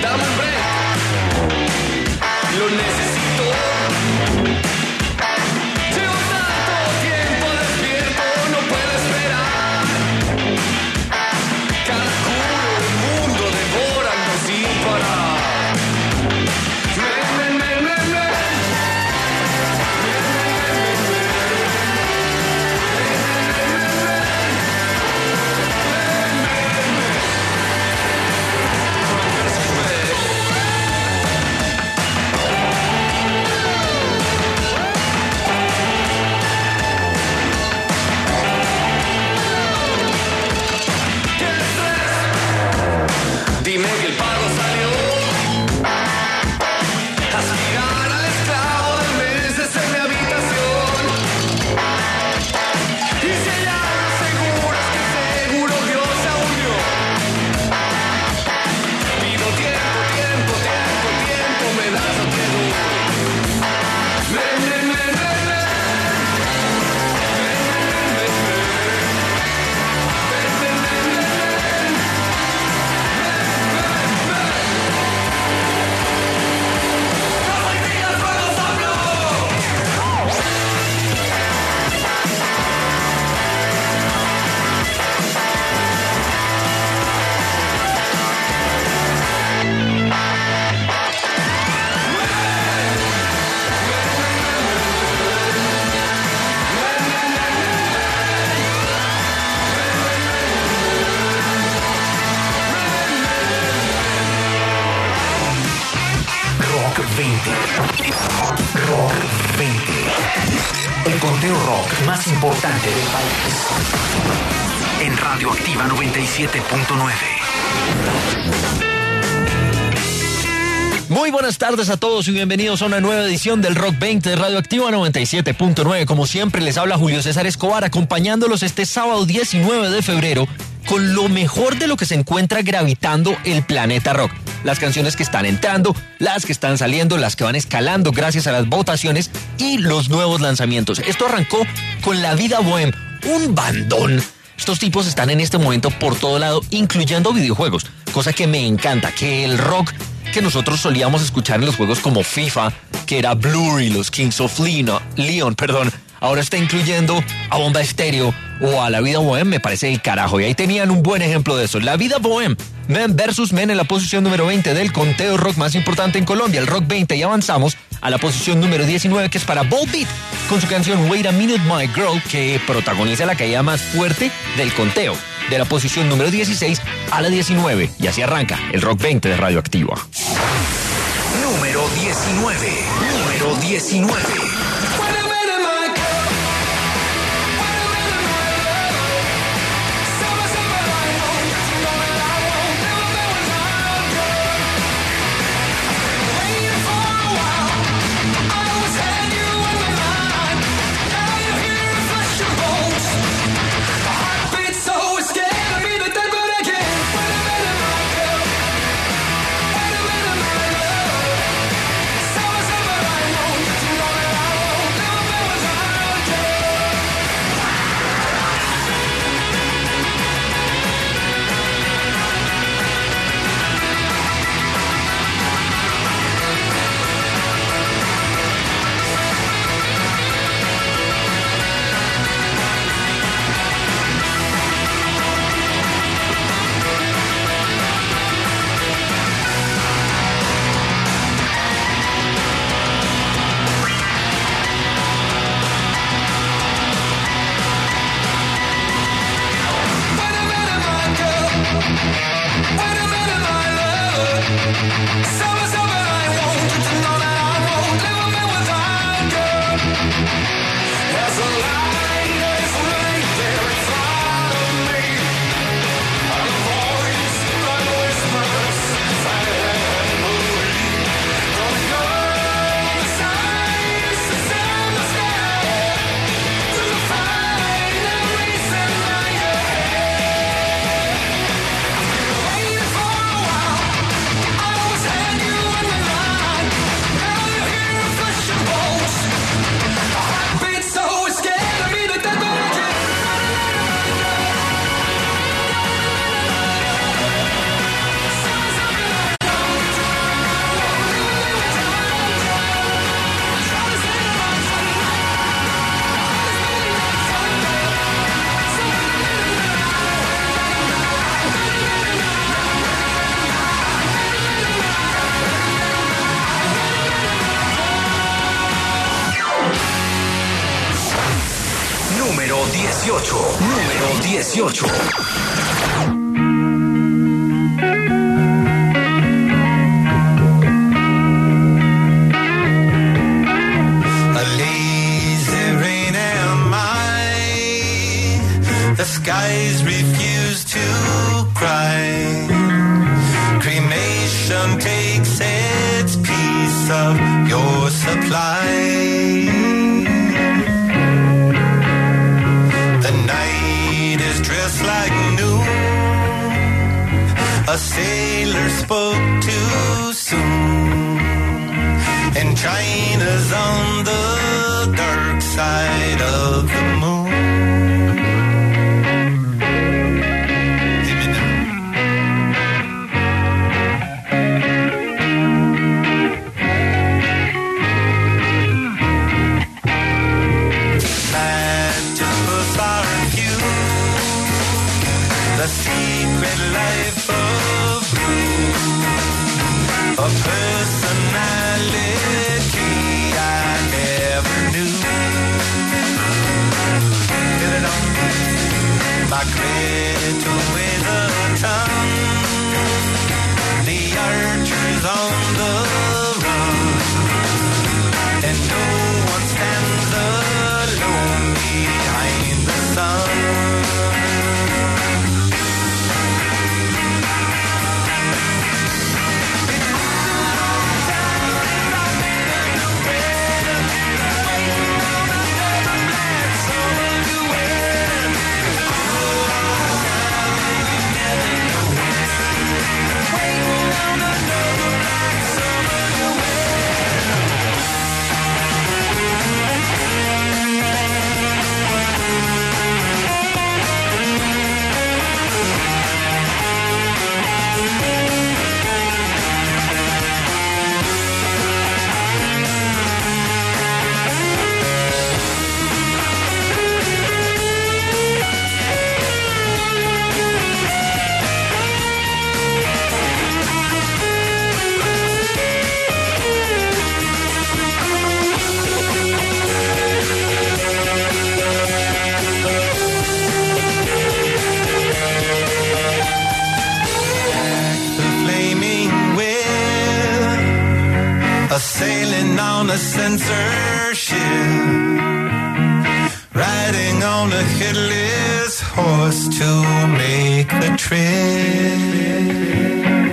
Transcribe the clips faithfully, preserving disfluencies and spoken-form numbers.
dame un break, lo necesito. Llevo tanto tiempo despierto, no puedo esperar. Cada culo del mundo devorando sin parar. Men, men, men, men, men. Dime que el pago salió. Aspirar al esclavo de meses en mi habitación. Y si hay algo seguro es que seguro Dios se unió. Pido tiempo, tiempo, tiempo, tiempo, me das lo que doy. Men, men, men, men, men. veinte. Rock veinte. El conteo rock más importante del país. En Radioactiva noventa y siete punto nueve. Muy buenas tardes a todos y bienvenidos a una nueva edición del Rock veinte de Radioactiva noventa y siete punto nueve. Como siempre les habla Julio César Escobar, acompañándolos este sábado diecinueve de febrero con lo mejor de lo que se encuentra gravitando el planeta rock. Las canciones que están entrando, las que están saliendo, las que van escalando gracias a las votaciones y los nuevos lanzamientos. Esto arrancó con La Vida Bohem, un bandón. Estos tipos están en este momento por todo lado, incluyendo videojuegos, cosa que me encanta, que el rock que nosotros solíamos escuchar en los juegos como FIFA, que era Blur y los Kings of Leon, Leon, perdón, ahora está incluyendo a Bomba Estéreo o a La Vida Bohem, me parece el carajo. Y ahí tenían un buen ejemplo de eso. La Vida Bohem, Men versus Men en la posición número veinte del conteo rock más importante en Colombia, el Rock veinte. Y avanzamos a la posición número diecinueve, que es para Volbeat, con su canción Wait a Minute My Girl, que protagoniza la caída más fuerte del conteo, de la posición número dieciséis a la diecinueve. Y así arranca el Rock veinte de Radioactiva. Número diecinueve. Número diecinueve. Someone, someone I know, you know that I dieciocho. Número dieciocho. The skies refuse to cry. Cremation takes its piece of your supply. The night is dressed like noon. A sailor spoke too soon. And China's on the dark side of the moon. The secret life of blue, a personality I never knew. Get it on. My credit to with a tongue. The archer's on the run, and no one stands alone behind the sun. Sailing on a censorship, riding on a headless horse to make the trip.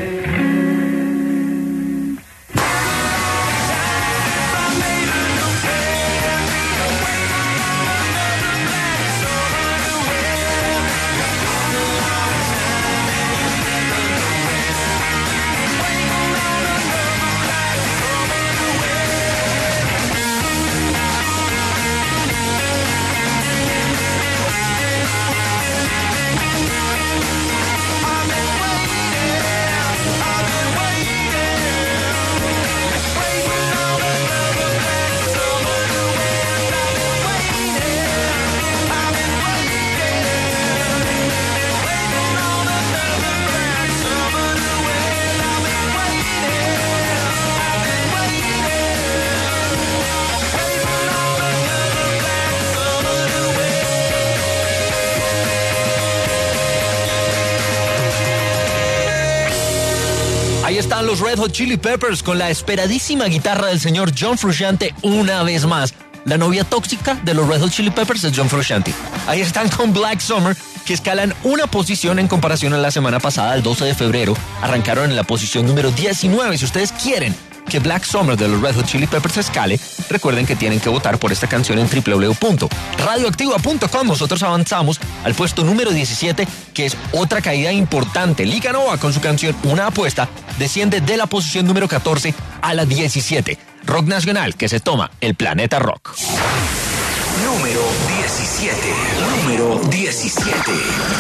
Ahí están los Red Hot Chili Peppers con la esperadísima guitarra del señor John Frusciante una vez más. La novia tóxica de los Red Hot Chili Peppers es John Frusciante. Ahí están con Black Summer, que escalan una posición en comparación a la semana pasada, el doce de febrero. Arrancaron en la posición número diecinueve. Si ustedes quieren que Black Summer de los Red Hot Chili Peppers escale, recuerden que tienen que votar por esta canción en doble u doble u doble u punto radioactiva punto com. Nosotros avanzamos al puesto número diecisiete, que es otra caída importante. Liga Nova con su canción Una Apuesta desciende de la posición número catorce a la diecisiete. Rock nacional que se toma el Planeta Rock. Número diecisiete. Número diecisiete.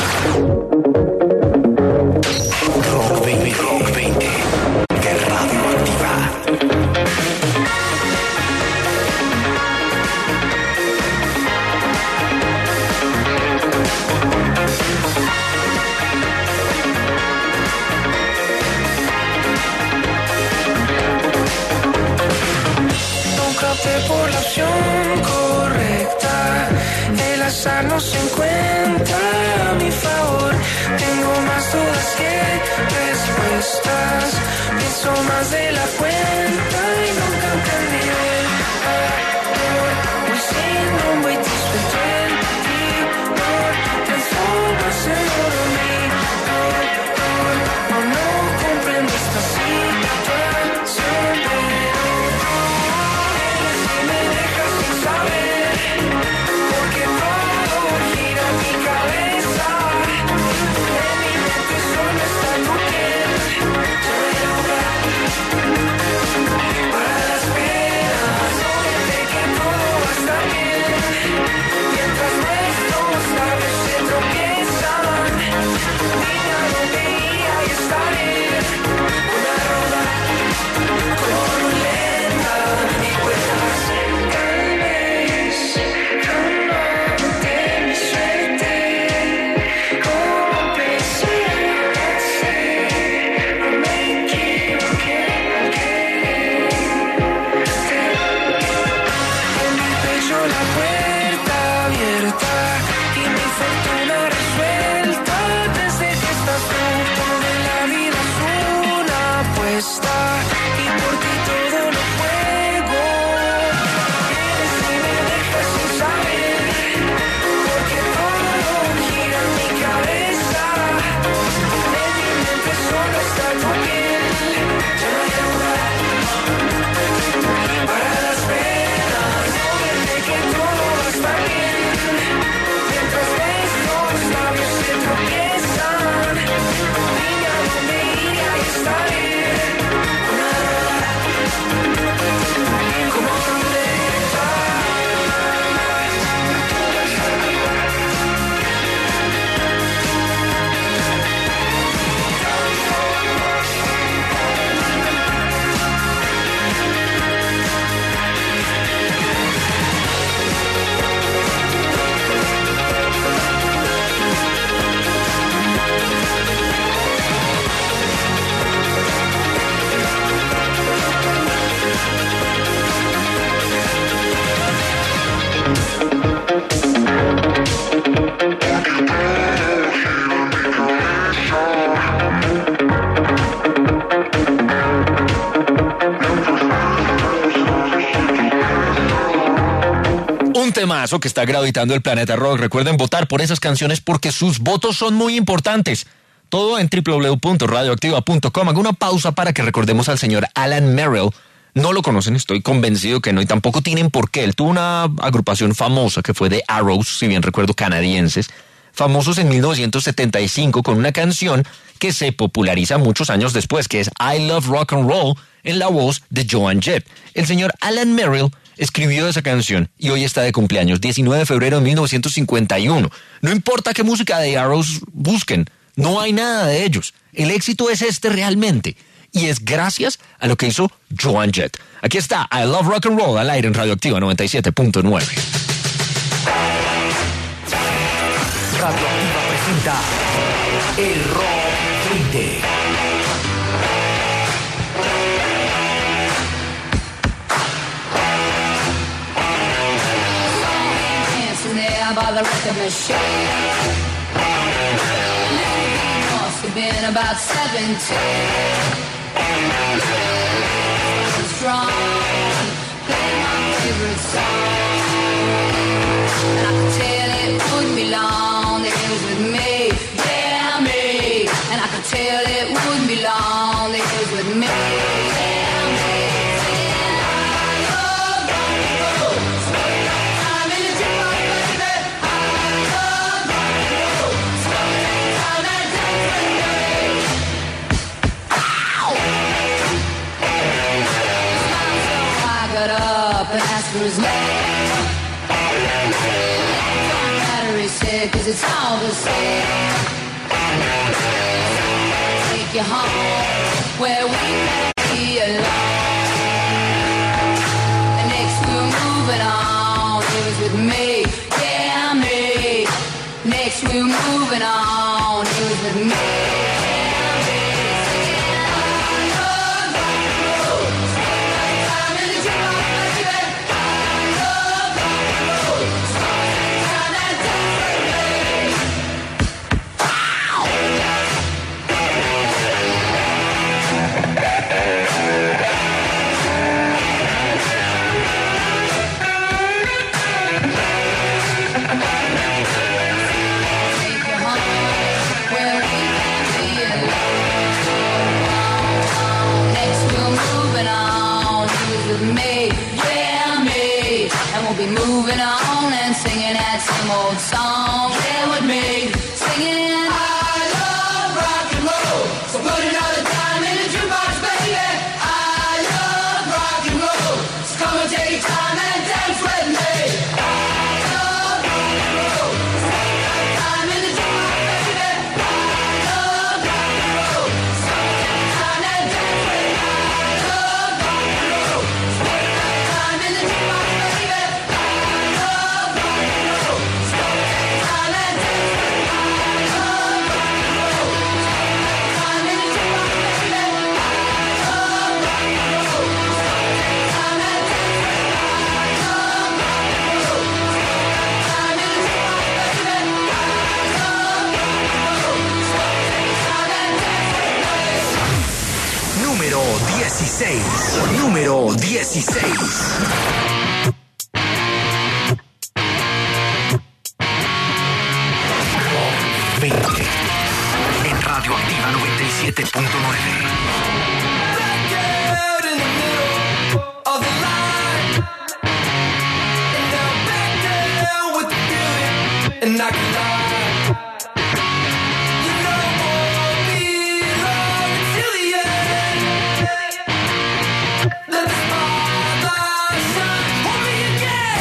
Rock veinte. Rock veinte. De Radioactiva. Por la opción correcta, el azar no se encuentra. está y por ti todo lo juego. Vienes y me dejas sin saber, porque todo gira en mi cabeza. En mi mente solo está tu piel. Ya no hay lugar para las penas. Promete que todo va a estar bien. Mientras nuestros labios se tropiezan, dime a dónde ir y ahí estaré. Como dónde Un temazo que está gravitando el planeta rock. Recuerden votar por esas canciones porque sus votos son muy importantes. Todo en doble u doble u doble u punto radioactiva punto com. Hago una pausa para que recordemos al señor Alan Merrill. No lo conocen, estoy convencido que no, y tampoco tienen por qué. Él tuvo una agrupación famosa que fue The Arrows, si bien recuerdo, canadienses, famosos en mil novecientos setenta y cinco con una canción que se populariza muchos años después, que es I Love Rock and Roll, en la voz de Joan Jett. El señor Alan Merrill escribió esa canción y hoy está de cumpleaños, diecinueve de febrero de mil novecientos cincuenta y uno. No importa qué música de Arrows busquen, no hay nada de ellos. El éxito es este realmente. Y es gracias a lo que hizo Joan Jett. Aquí está I Love Rock and Roll al aire en Radioactiva noventa y siete punto nueve. Radioactiva presenta el Rock veinte. By the record machine, must have been about seventeen. Strong, playing my favorite song, and I could tell it wouldn't be long that he was with me, yeah me. And I could tell it wouldn't be long that he was with me, yeah me. And ask for his name. Don't matter, he said, cause it's all the same. Take you home where we can be alone. And next we're moving on. He was with me, yeah me. Next we're moving on. He was with me. Take you home where we Número dieciséis. Número dieciséis. veinte. En Radioactiva noventa y siete punto nueve. And I can lie. You know we'll be alone until the end. Let the spotlight shine on me again.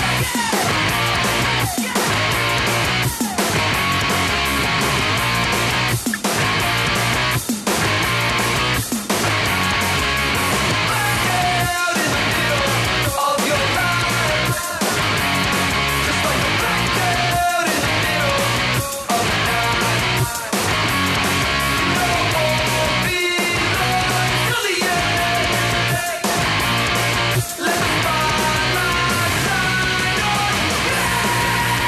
Back out in the middle of your life, just like a blackout in the middle of the night. No more be alone till the end. Let the spotlight shine on you.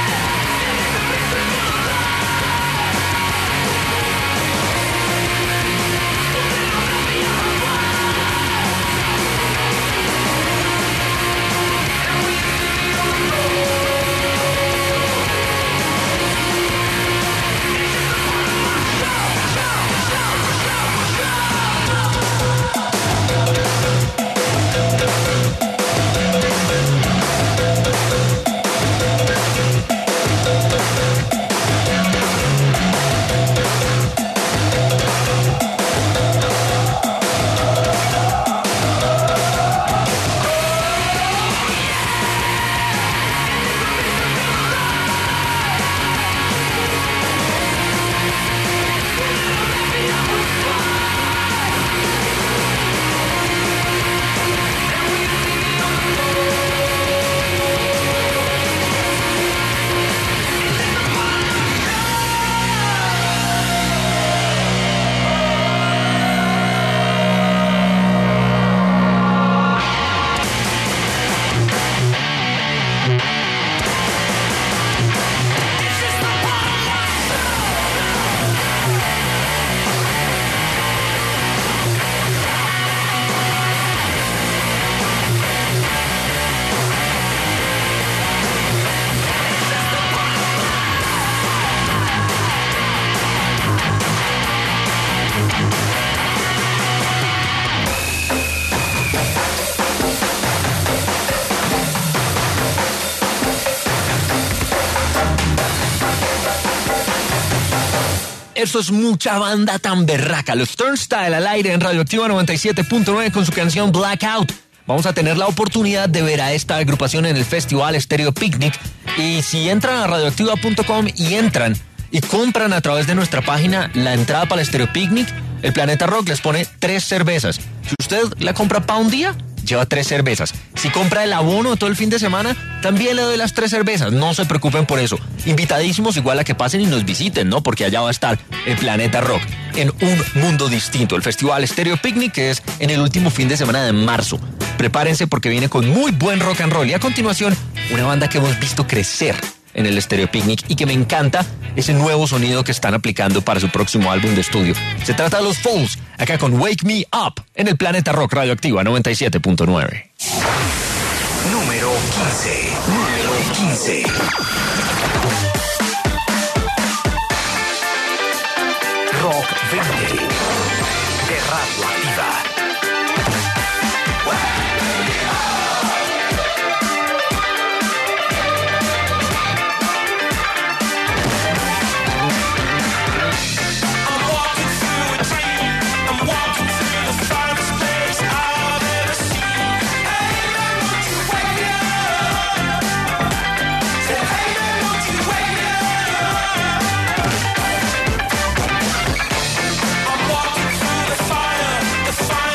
Eso es mucha banda tan berraca. Los Turnstile al aire en Radioactiva noventa y siete punto nueve con su canción Blackout. Vamos a tener la oportunidad de ver a esta agrupación en el festival Stereo Picnic. Y si entran a radioactiva punto com y entran y compran a través de nuestra página la entrada para el Stereo Picnic, el Planeta Rock les pone tres cervezas. Si usted la compra para un día, lleva tres cervezas. Si compra el abono todo el fin de semana, también le doy las tres cervezas. No se preocupen por eso. Invitadísimos igual a que pasen y nos visiten, ¿no? Porque allá va a estar el Planeta Rock en un mundo distinto. El Festival Stereo Picnic, que es en el último fin de semana de marzo. Prepárense porque viene con muy buen rock and roll. Y a continuación, una banda que hemos visto crecer en el Stereo Picnic y que me encanta ese nuevo sonido que están aplicando para su próximo álbum de estudio. Se trata de los Fools, acá con Wake Me Up en el Planeta Rock Radioactiva noventa y siete punto nueve. Número quince. Número quince. Rock veinte de Radioactiva. The fire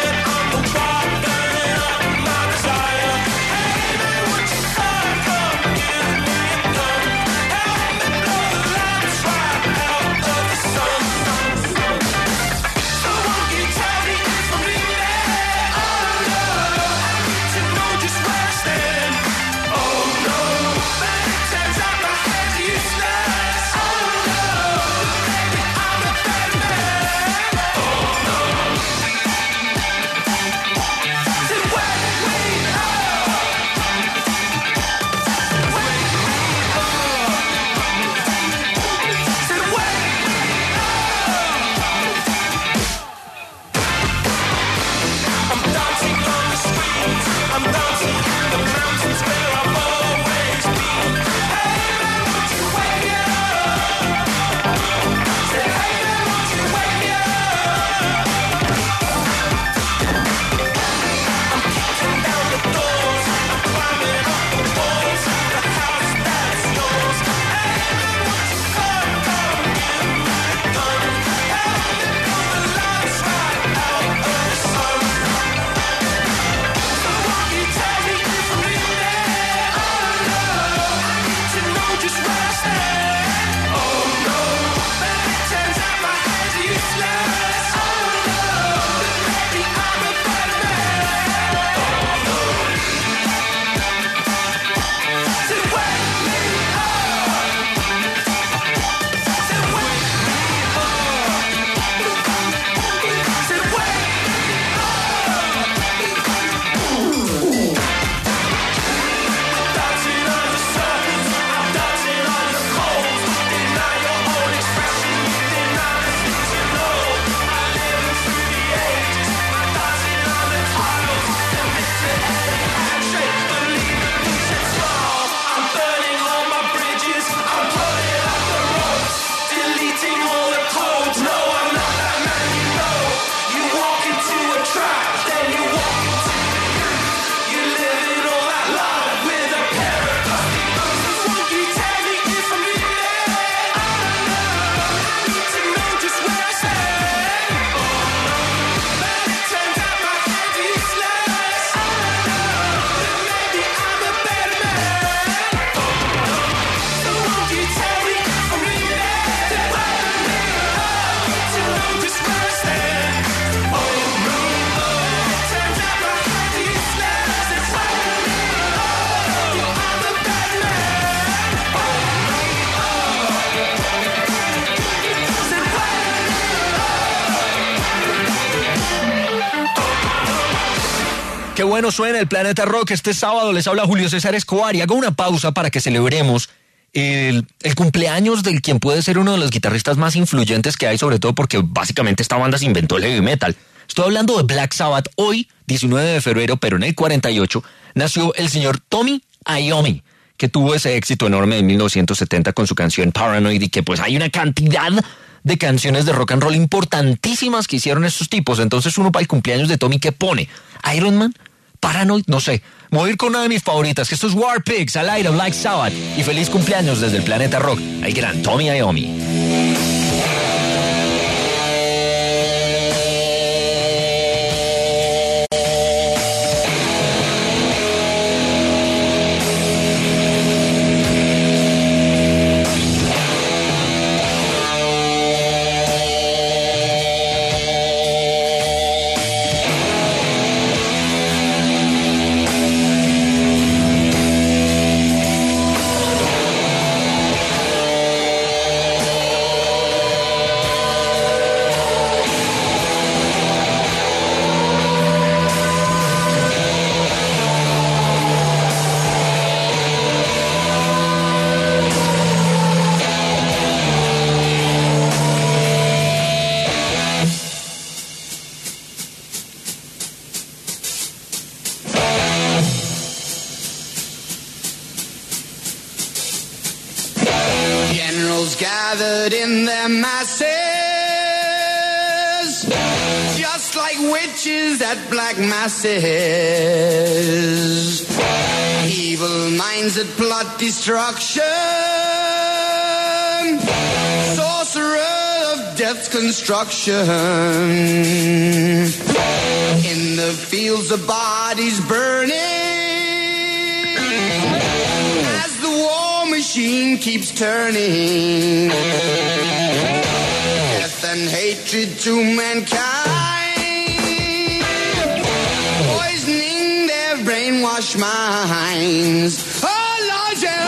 Qué bueno suena el Planeta Rock. Este sábado les habla Julio César Escobar y hago una pausa para que celebremos el, el cumpleaños del quien puede ser uno de los guitarristas más influyentes que hay, sobre todo porque básicamente esta banda se inventó el heavy metal. Estoy hablando de Black Sabbath. Hoy, diecinueve de febrero, pero en el cuarenta y ocho, nació el señor Tommy Iommi, que tuvo ese éxito enorme en mil novecientos setenta con su canción Paranoid, y que pues hay una cantidad de canciones de rock and roll importantísimas que hicieron estos tipos. Entonces uno para el cumpleaños de Tommy, ¿qué pone? Iron Man, Paranoid, no sé. Me voy a ir con una de mis favoritas, que esto es War Pigs, al aire, Black Sabbath. Y feliz cumpleaños desde el Planeta Rock, el gran Tommy Iommi. Gathered in their masses, just like witches at black masses, evil minds that plot destruction, sorcerer of death's construction, in the fields of bodies burning, as the war machine keeps turning, death and hatred to mankind, poisoning their brainwashed minds. Oh Lord, yeah.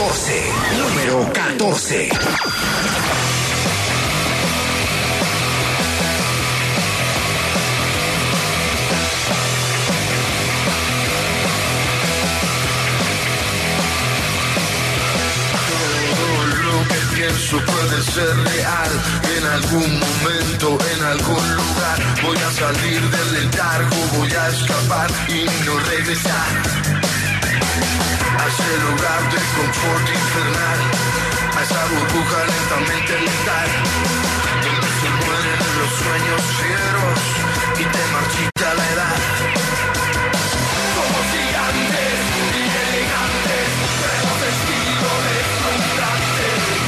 catorce. Número catorce. Pienso puede ser real. En algún momento, en algún lugar, voy a salir del letargo, voy a escapar y no regresar a ese lugar de confort infernal, a esa burbuja lentamente letal, donde se mueren los sueños fieros y te marchita la edad. Como gigantes y elegantes, traemos estilo deslumbrante.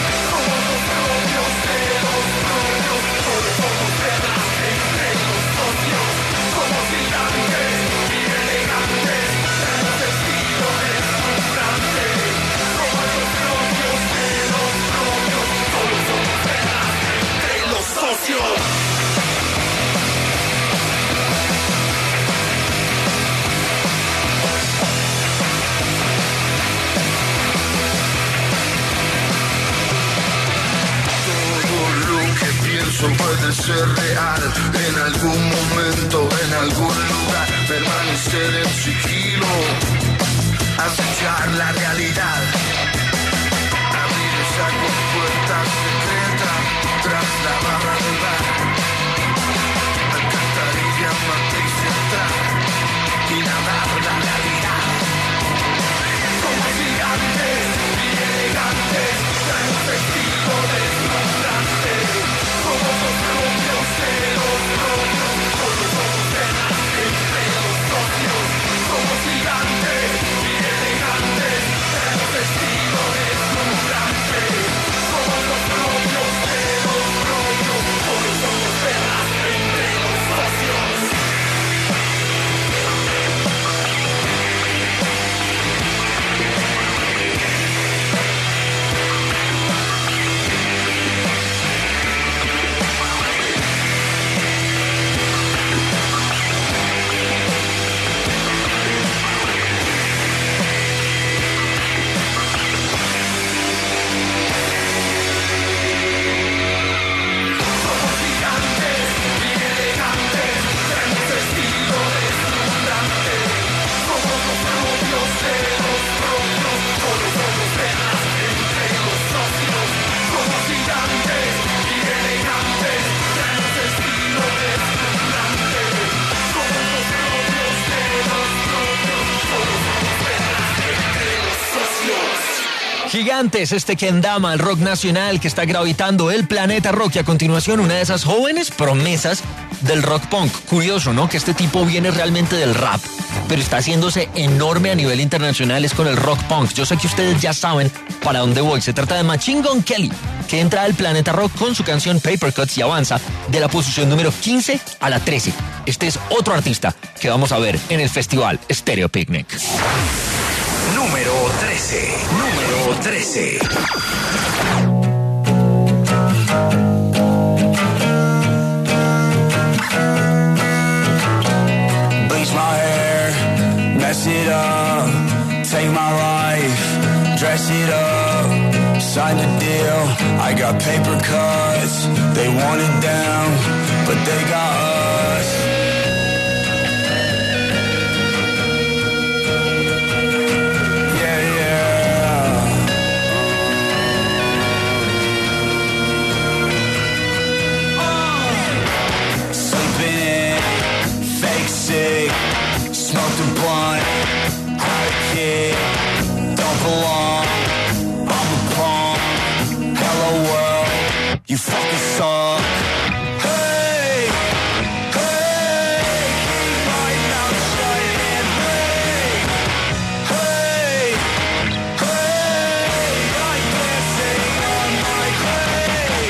Puede ser real, en algún momento, en algún lugar, permanecer en sigilo, acechar la realidad, abrir esa compuerta secreta tras la barra del bar, alcantarilla, matriz central y nadar la realidad. Como gigantes y elegantes, traemos estilo deslumbrante. Como los propios de los propios, con los ojos venas entre los socios. Como gigantes y elegantes, tenemos estilo deslumbrante. Como los propios de los propios, con los ojos venas entre los socios. Gigantes, este kendama, el rock nacional que está gravitando el planeta rock, y a continuación una de esas jóvenes promesas del rock punk. Curioso, ¿no? Que este tipo viene realmente del rap, pero está haciéndose enorme a nivel internacional es con el rock punk. Yo sé que ustedes ya saben para dónde voy. Se trata de Machine Gun Kelly, que entra al planeta rock con su canción Paper Cuts y avanza de la posición número quince a la trece. Este es otro artista que vamos a ver en el festival Stereo Picnic. Número trece. Número trece. Bleach my hair, mess it up, take my life, dress it up, sign the deal. I got paper cuts, they want it down, but they got us. Smoked a blunt, had a kid, don't belong, I'm a punk, hello world, you fucking suck. Hey, hey, keep my mouth shut and hey, hey, hey, I'm dancing on my grave.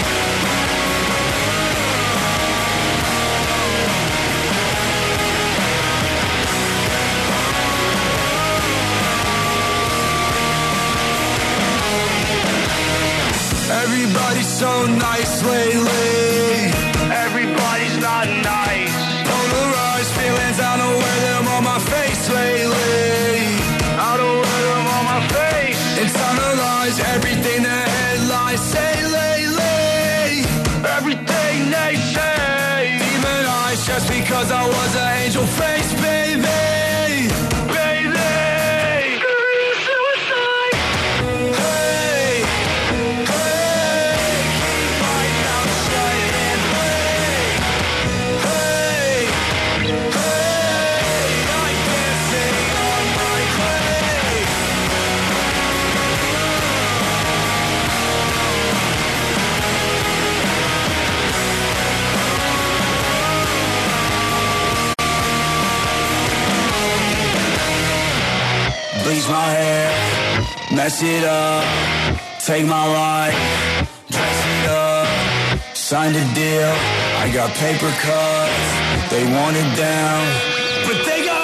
Everybody's so nice lately. Everybody's not nice. Polarized feelings, I don't wear them on my face lately. I don't wear them on my face. It's on Cause I was an angel face, baby. Baby. Suicide. Hey. Hey. Keep my mouth shut and hey. Hey. Hey. I can't say on my way. Bleach my hair, mess it up, take my life, dress it up, signed a deal, I got paper cuts, they want it down, but they got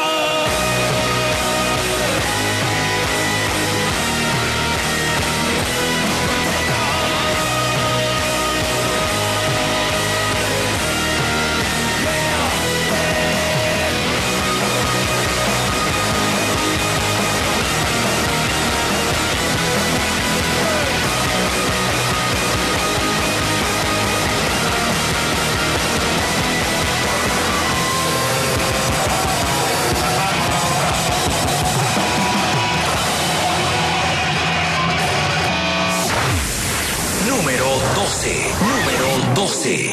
Número doce. Número doce.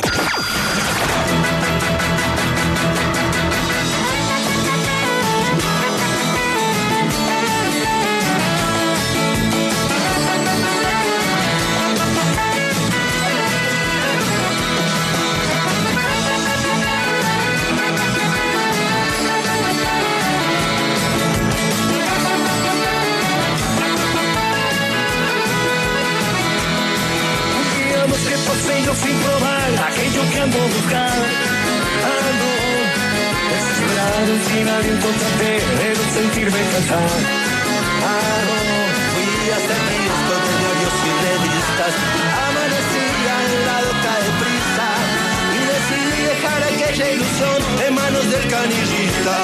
Digamos que pasé yo sin probar aquello que ando buscando. Ando desesperado sin nadie encontrarte, pero sentirme cantar. Ando, fui hasta el risco de diarios y revistas. Amanecía en la loca de prisa y decidí dejar aquella ilusión en manos del canillista.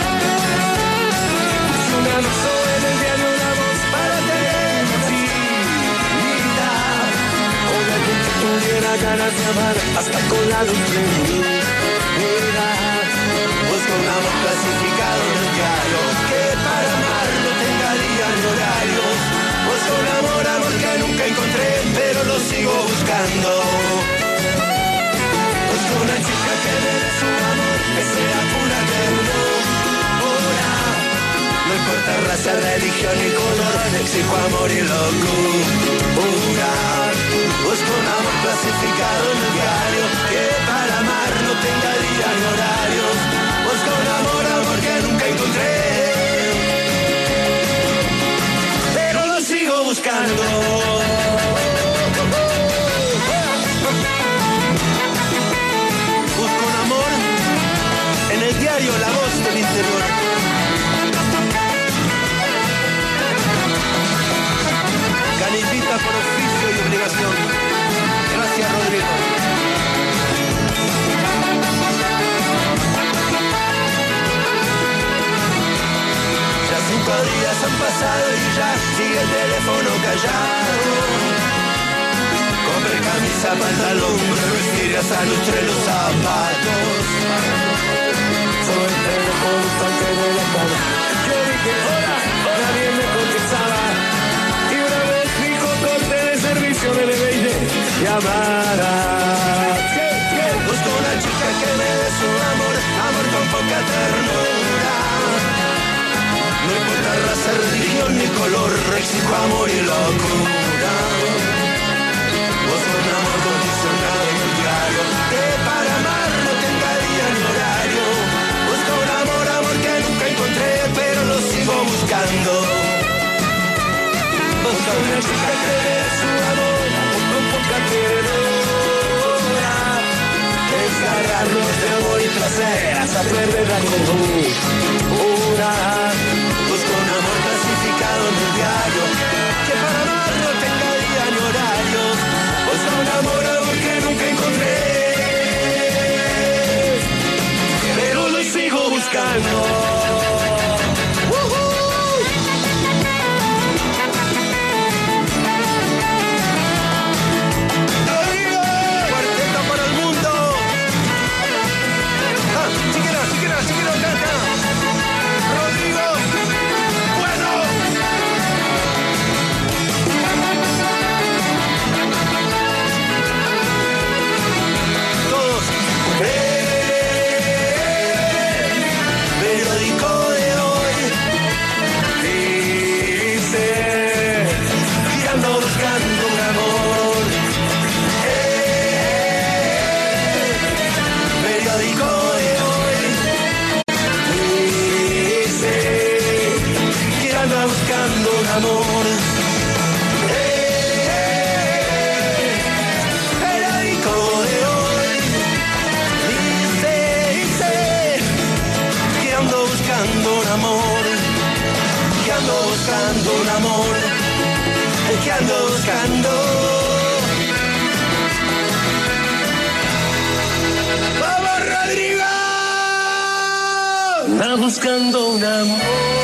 Puse un anuncio en el diario La Voz para tener facilidad. O de alguien que tuviera ganas de amar hasta con la luz prendida. Busco un amor clasificado en el diario que para amar no tenga día ni horarios. Busco un amor, amor que nunca encontré, pero lo sigo buscando. Busco una chica que me dé su amor, que sea pura ternura. No importa raza, religión ni color, exijo amor y locura. Busco un amor clasificado en el diario que para amar no tenga día ni horarios. Busco un amor, amor que nunca encontré, pero lo sigo buscando. Busco un amor en el diario La Voz del Interior. Canillita por oficio y obligación. Gracias, Rodrigo. Ya cinco días han pasado y ya sigue el teléfono callado. Compré camisa, pantalón, me vestir y hasta lustré los zapatos. Solo el teléfono constante de la cama. Yo dije, hola, nadie me contestaba. Y una vez dijo, corte de servicio de B y D, llamada. Busco una chica que me dé su amor, amor con poca ternura. No importa raza, religión ni color, exijo amor y locura. Busco un amor condicionado en el diario, que para amar no tenga día ni horario. Busco un amor, amor que nunca encontré, pero lo sigo buscando. Busco una chica que me dé su amor, amor con poca ternura. Desgarrarlos de amor y placer hasta perder la cordura. Busco un amor clasificado en el diario, que para amar no tenga día ni horarios. Busco un amor, amor que nunca encontré, pero lo sigo buscando. Cuarteto para el mundo. Ah, amor. Eh, periódico de hoy dice, dice que ando buscando un amor, que ando buscando un amor, que ando buscando. ¡Vamos, Rodrigo! Ando buscando un amor.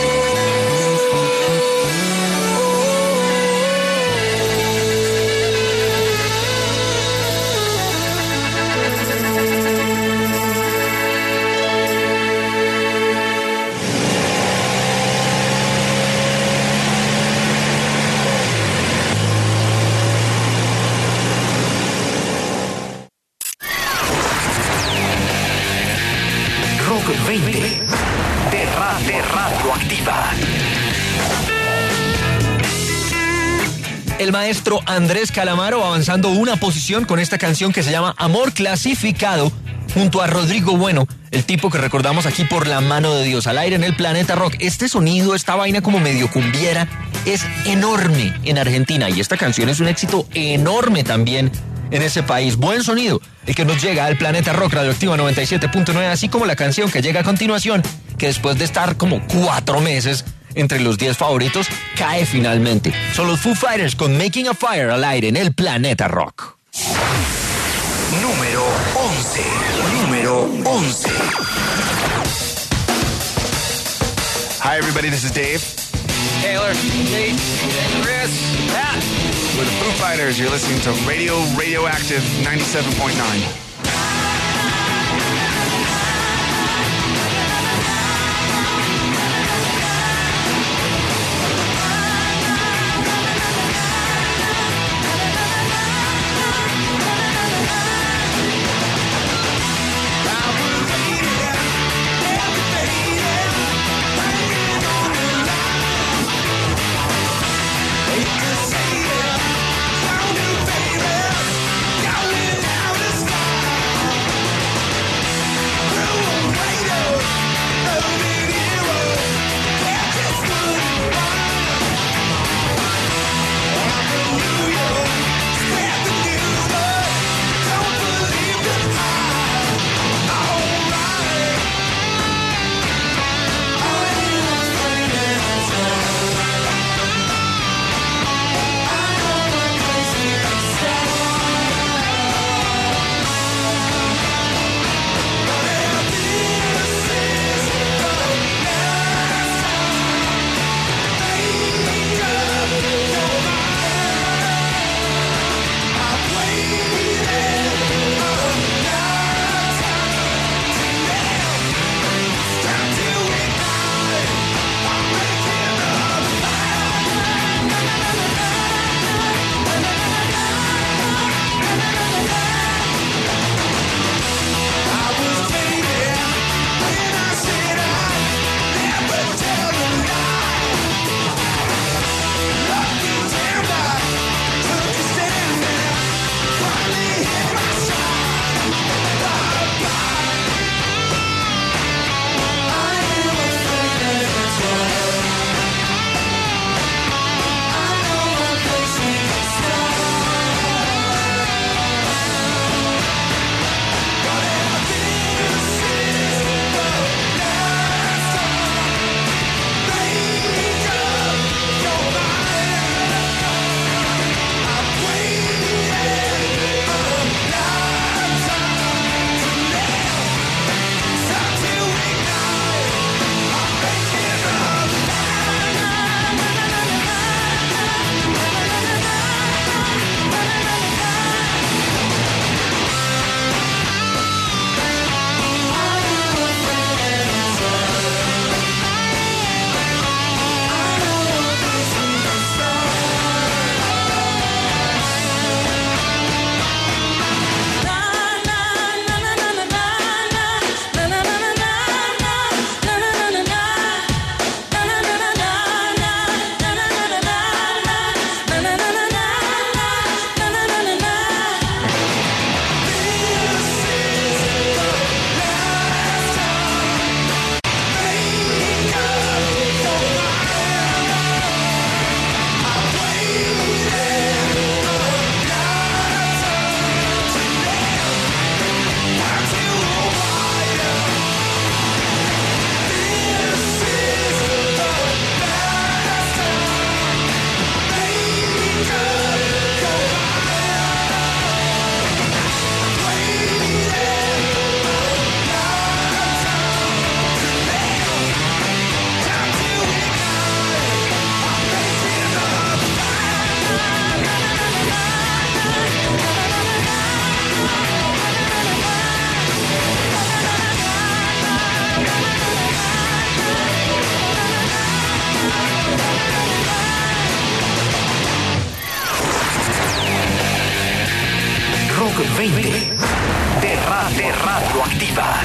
Rock veinte de, ra de Radioactiva. El maestro Andrés Calamaro avanzando una posición con esta canción que se llama Amor Clasificado, junto a Rodrigo Bueno, el tipo que recordamos aquí por La Mano de Dios, al aire en el Planeta Rock. Este sonido, esta vaina como medio cumbiera, es enorme en Argentina y esta canción es un éxito enorme también en ese país. Buen sonido el que nos llega al Planeta Rock Radioactiva noventa y siete punto nueve, así como la canción que llega a continuación, que después de estar como cuatro meses entre los diez favoritos, cae finalmente. Son los Foo Fighters con Making a Fire al aire en el Planeta Rock. Número once. Número once. Hi, everybody. This is Dave. Taylor, Nate, Chris, Pat. We're the Foo Fighters. You're listening to Radio Radioactive ninety-seven point nine. Down in outer sky. veinte de, ra- de Radioactiva.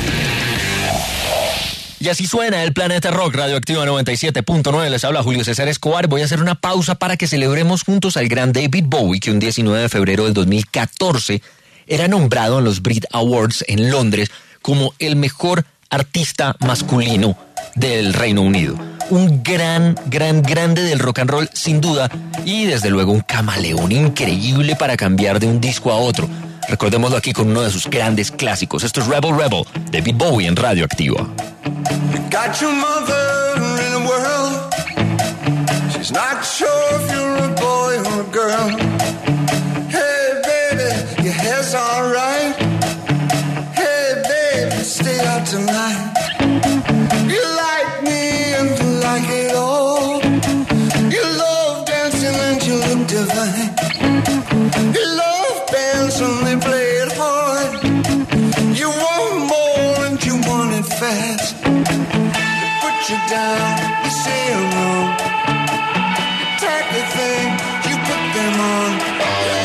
Y así suena el Planeta Rock, Radioactiva noventa y siete punto nueve. Les habla Julio César Escobar. Voy a hacer una pausa para que celebremos juntos al gran David Bowie, que un diecinueve de febrero del dos mil catorce era nombrado en los Brit Awards en Londres como el mejor artista masculino del Reino Unido. Un gran, gran, grande del rock and roll, sin duda, y desde luego un camaleón increíble para cambiar de un disco a otro. Recordémoslo aquí con uno de sus grandes clásicos. Esto es Rebel Rebel, David Bowie en Radioactiva. You got your mother in a world. She's not sure if you're a boy or a girl. Hey baby, your hair's alright. Hey baby, stay out tonight. You like me and you like it all. You love dancing and you look divine. You love bands when they play it hard. You want more and you want it fast. They put you down, you say you're wrong. You take the thing, you put them on.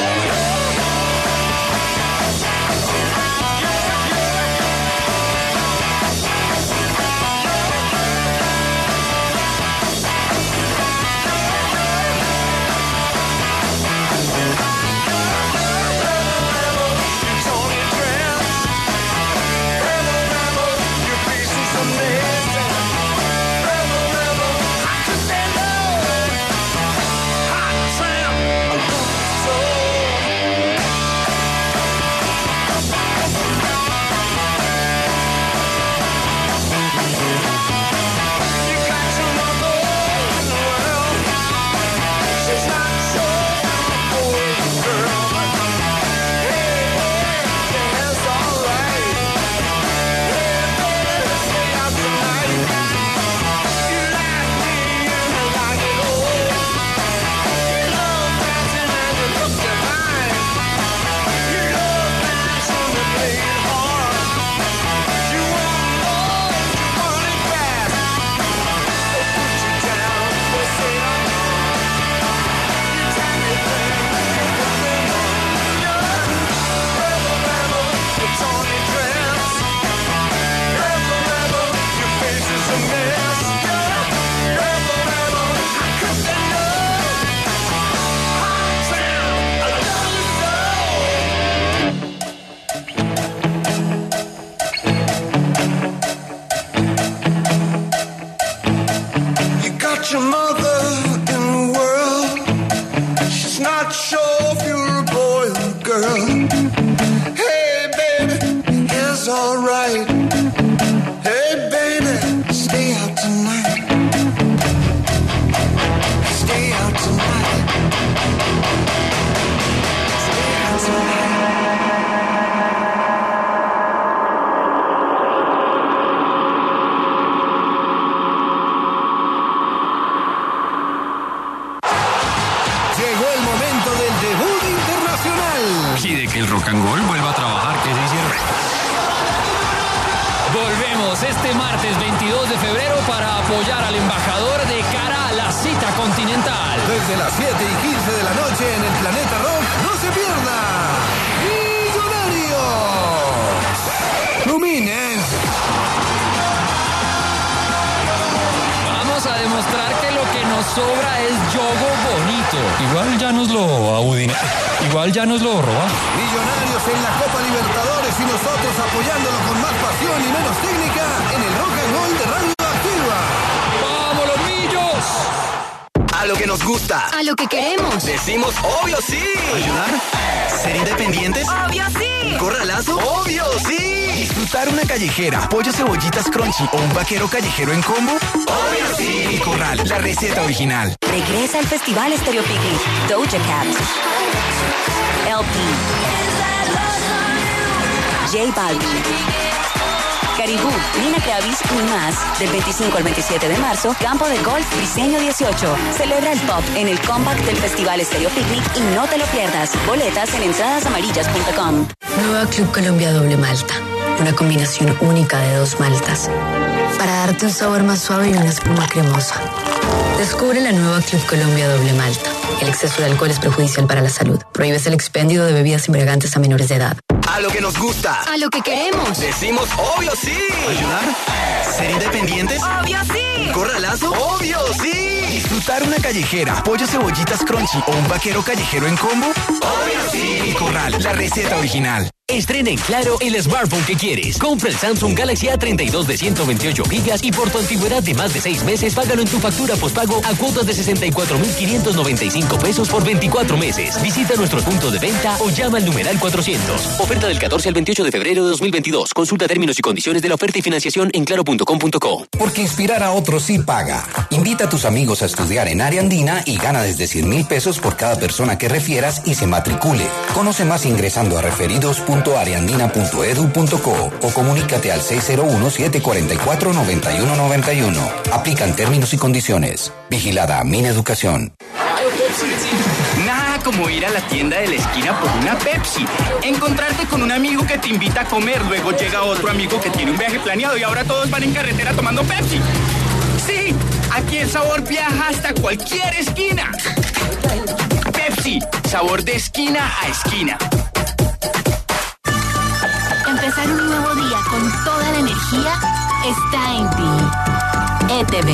Your mother in the world. She's not sure if you're a boy or a girl. Hey baby, it's alright. Hey baby, stay out tonight. Stay out tonight. Stay out tonight. Y de que el rock and roll vuelva a trabajar, que se hicieron. Volvemos este martes veintidós de febrero para apoyar al embajador de cara a la cita continental. Desde las siete y quince de la noche en el Planeta Rock, no se pierda. ¡Millonarios! ¡Lumines! Vamos a demostrar que lo que nos sobra es yogo bonito. Igual ya nos lo audine. Igual ya nos lo roba. Millonarios en la Copa Libertadores y nosotros apoyándolo con más pasión y menos técnica en el Rock and Roll de Radioactiva. ¡Vamos los millos! A lo que nos gusta. A lo que queremos. Decimos obvio sí. ¿Ayudar? ¿Ser independientes? Obvio sí. ¿Corralazo? Obvio sí. ¿Disfrutar una callejera, pollo cebollitas crunchy o un vaquero callejero en combo? Obvio sí. Y Corral, la receta original. Regresa al Festival Stereo Picnic. Doja Cat, L P, J Balvin, Caribú, Nina Kravis y más. Del veinticinco al veintisiete de marzo, Campo de Golf Diseño dieciocho. Celebra el pop en el comeback del Festival Stereo Picnic y no te lo pierdas. Boletas en entradas amarillas punto com. Nueva Club Colombia Doble Malta. Una combinación única de dos maltas para darte un sabor más suave y una espuma cremosa. Descubre la nueva Club Colombia Doble Malta. El exceso de alcohol es perjudicial para la salud. Prohíbes el expendio de bebidas embriagantes a menores de edad. A lo que nos gusta. A lo que queremos. Decimos obvio sí. ¿Ayudar? ¿Ser independientes? ¡Obvio sí! ¿Corralazo? ¡Obvio sí! ¿Disfrutar una callejera, pollo, cebollitas crunchy o un vaquero callejero en combo? ¡Obvio sí! Y Corral, la receta original. Estrena en Claro el smartphone que quieres. Compra el Samsung Galaxy A treinta y dos de ciento veintiocho gigas y por tu antigüedad de más de seis meses, págalo en tu factura postpago a cuotas de sesenta y cuatro mil quinientos noventa y cinco pesos por veinticuatro meses. Visita nuestro punto de venta o llama al numeral cuatrocientos. Oferta del catorce al veintiocho de febrero de dos mil veintidós. Consulta términos y condiciones de la oferta y financiación en claro punto com punto co. Porque inspirar a otros sí paga. Invita a tus amigos a estudiar en Área Andina y gana desde cien mil pesos por cada persona que refieras y se matricule. Conoce más ingresando a referidos punto areandina punto edu punto co o comunícate al seis cero uno, siete cuatro cuatro, nueve uno nueve uno. Aplican términos y condiciones. Vigilada Mineducación. Nada como ir a la tienda de la esquina por una Pepsi. Encontrarte con un amigo que te invita a comer, luego llega otro amigo que tiene un viaje planeado y ahora todos van en carretera tomando Pepsi. Sí, aquí el sabor viaja hasta cualquier esquina. Pepsi, sabor de esquina a esquina. Empezar un nuevo día con toda la energía está en ti. E T V.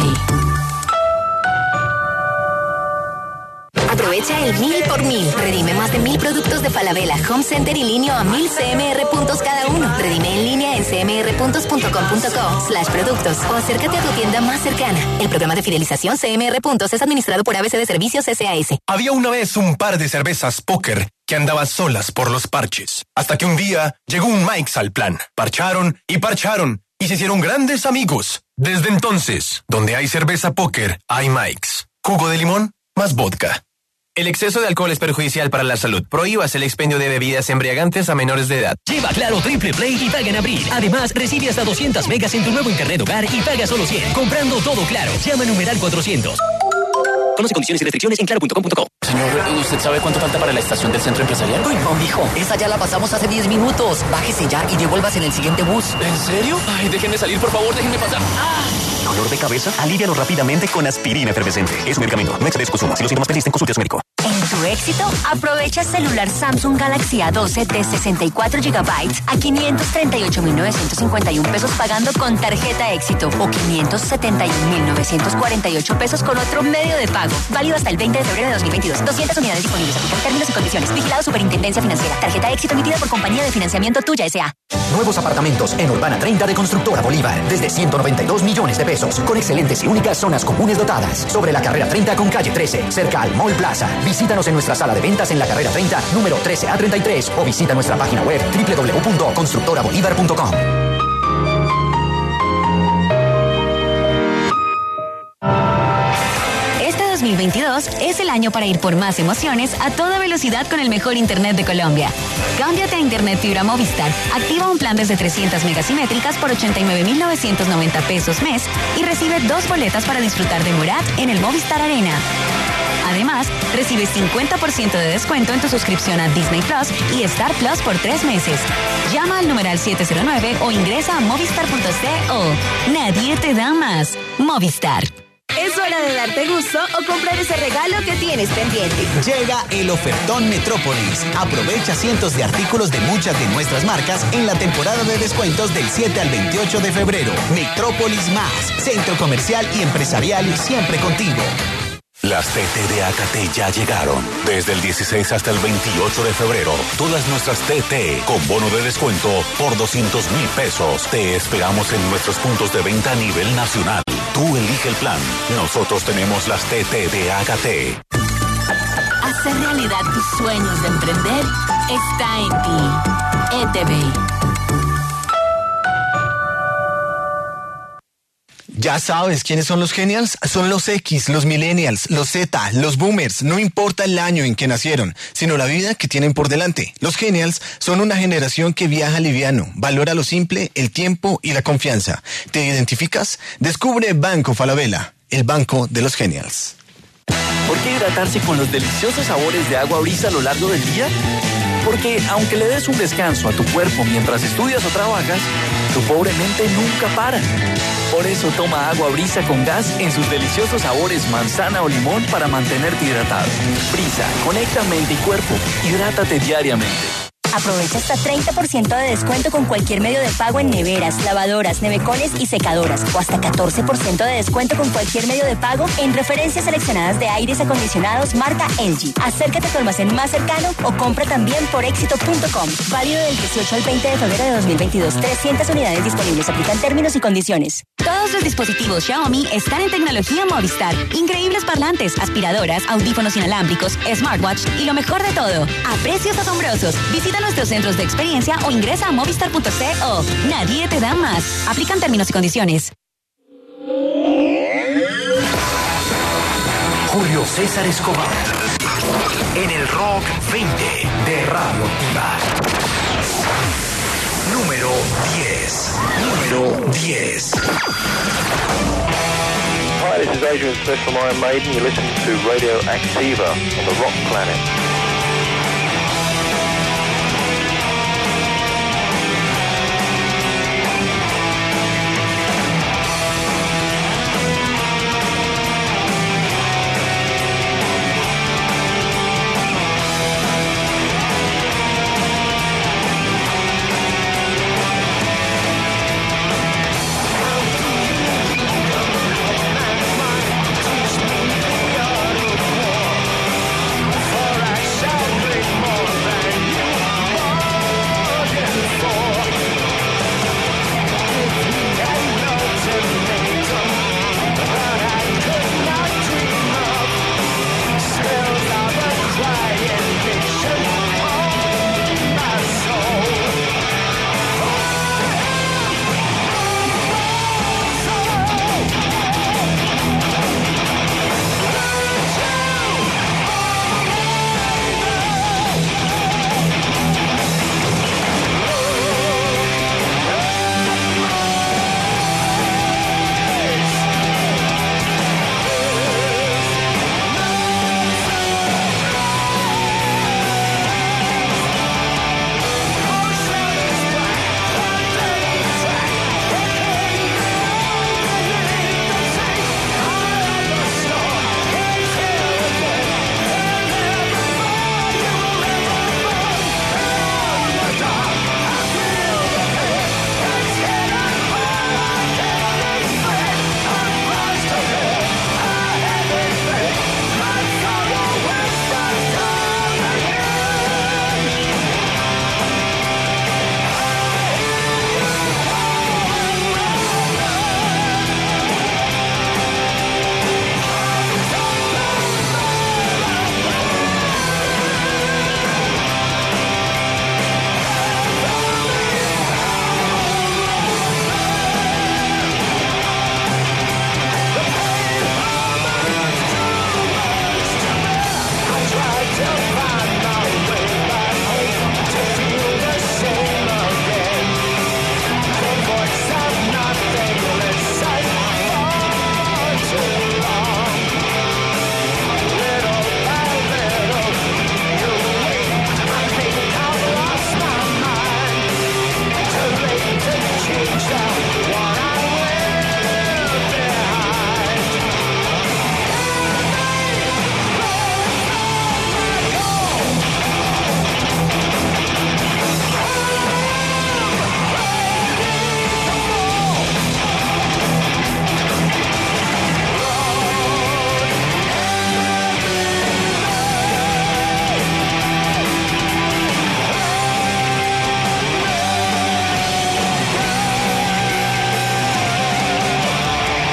Aprovecha el mil por mil. Redime más de mil productos de Falabella Home Center y línea a mil C M R puntos cada uno. Redime en línea en c m r puntos punto com punto co slash productos o acércate a tu tienda más cercana. El programa de fidelización C M R Puntos es administrado por A B C de Servicios S A S. Había una vez un par de cervezas póker que andaban solas por los parches. Hasta que un día llegó un Mike's al plan. Parcharon y parcharon y se hicieron grandes amigos. Desde entonces, donde hay cerveza póker, hay Mike's. Jugo de limón más vodka. El exceso de alcohol es perjudicial para la salud. Prohíbas el expendio de bebidas embriagantes a menores de edad. Lleva Claro Triple Play y paga en abril. Además, recibe hasta doscientas megas en tu nuevo internet hogar y paga solo cien. Comprando todo Claro. Llama al numeral cuatrocientos. Conoce condiciones y restricciones en claro punto com punto co. Señor, ¿usted sabe cuánto falta para la estación del centro empresarial? Uy, no, mijo. Esa ya la pasamos hace diez minutos. Bájese ya y devuélvase en el siguiente bus. ¿En serio? Ay, déjenme salir, por favor, déjenme pasar. ¡Ah! ¿Dolor de cabeza? Alívialo rápidamente con aspirina efervescente. Es un medicamento. No excedes consumo. Si los síntomas persisten, consulte a su médico. En tu éxito, aprovecha celular Samsung Galaxy A doce de sesenta y cuatro gigabytes a quinientos treinta y ocho mil novecientos cincuenta y uno pesos pagando con tarjeta éxito o quinientos setenta y un mil novecientos cuarenta y ocho pesos con otro medio de pago. Válido hasta el veinte de febrero de dos mil veintidós. doscientas unidades disponibles. Aplican términos y condiciones. Vigilado Superintendencia Financiera. Tarjeta éxito emitida por Compañía de Financiamiento Tuya S A. Nuevos apartamentos en Urbana treinta de Constructora Bolívar. Desde ciento noventa y dos millones de pesos. Con excelentes y únicas zonas comunes dotadas. Sobre la carrera treinta con calle trece. Cerca al Mall Plaza. Visítanos en nuestra sala de ventas en la carrera treinta, número trece A treinta y tres. O visita nuestra página web doble u doble u doble u punto constructora bolívar punto com. dos mil veintidós es el año para ir por más emociones a toda velocidad con el mejor internet de Colombia. Cámbiate a Internet Fibra Movistar. Activa un plan desde trescientas megasimétricas por ochenta y nueve mil novecientos noventa pesos mes y recibe dos boletas para disfrutar de Morat en el Movistar Arena. Además, recibe cincuenta por ciento de descuento en tu suscripción a Disney Plus y Star Plus por tres meses. Llama al numeral siete cero nueve o ingresa a movistar punto co. Nadie te da más. Movistar. Es hora de darte gusto o comprar ese regalo que tienes pendiente. Llega el ofertón Metrópolis. Aprovecha cientos de artículos de muchas de nuestras marcas en la temporada de descuentos del siete al veintiocho de febrero. Metrópolis Más, centro comercial y empresarial siempre contigo. Las T T de Acate ya llegaron. Desde el dieciséis hasta el veintiocho de febrero, todas nuestras T T con bono de descuento por doscientos mil pesos. Te esperamos en nuestros puntos de venta a nivel nacional. Tú elige el plan. Nosotros tenemos las T T de Acate. Hacer realidad tus sueños de emprender está en ti. E T V. Ya sabes quiénes son los Genials. Son los X, los Millennials, los Z, los Boomers. No importa el año en que nacieron, sino la vida que tienen por delante. Los Genials son una generación que viaja liviano, valora lo simple, el tiempo y la confianza. ¿Te identificas? Descubre Banco Falabella, el banco de los Genials. ¿Por qué hidratarse con los deliciosos sabores de agua brisa a lo largo del día? Porque aunque le des un descanso a tu cuerpo mientras estudias o trabajas, tu pobre mente nunca para. Por eso toma agua brisa con gas en sus deliciosos sabores manzana o limón para mantenerte hidratado. Brisa, conecta mente y cuerpo. Hidrátate diariamente. Aprovecha hasta treinta por ciento de descuento con cualquier medio de pago en neveras, lavadoras, nevecones y secadoras. O hasta catorce por ciento de descuento con cualquier medio de pago en referencias seleccionadas de aires acondicionados marca L G. Acércate a tu almacén más cercano o compra también por éxito punto com. Válido del dieciocho al veinte de febrero de dos mil veintidós. trescientas unidades disponibles. Aplican términos y condiciones. Todos los dispositivos Xiaomi están en tecnología Movistar. Increíbles parlantes, aspiradoras, audífonos inalámbricos, smartwatch y lo mejor de todo, a precios asombrosos. Visita nuestros centros de experiencia o ingresa a movistar punto co. Nadie te da más. Aplican términos y condiciones. Julio César Escobar en el Rock veinte de Radio Activa. Número diez. Número diez. Hi, this is Adrian Smith from Iron Maiden. You're listening to Radio Activa on the Rock Planet.